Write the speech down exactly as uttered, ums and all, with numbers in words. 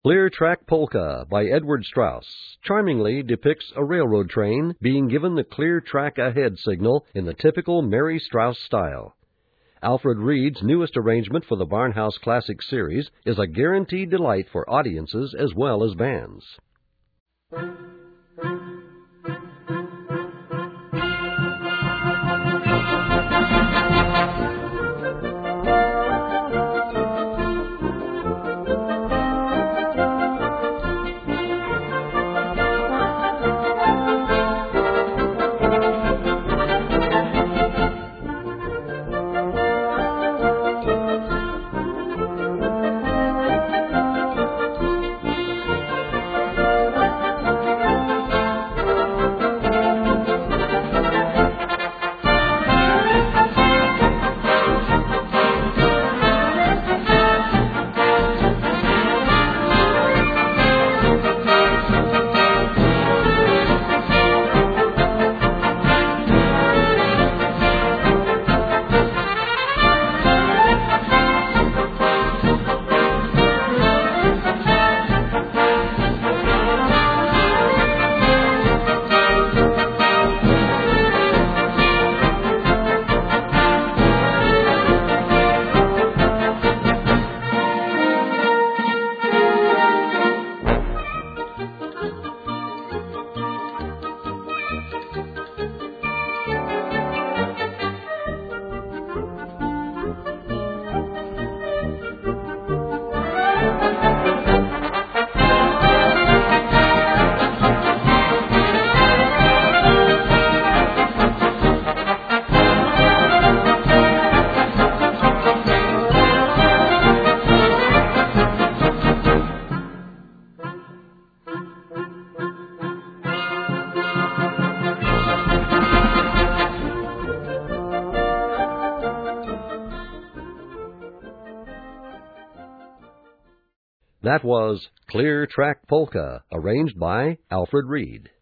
Clear Track Polka by Edward Strauss charmingly depicts a railroad train being given the clear track ahead signal in the typical Mary Strauss style. Alfred Reed's newest arrangement for the Barnhouse Classic series is a guaranteed delight for audiences as well as bands. That was Clear Track Polka, arranged by Alfred Reed.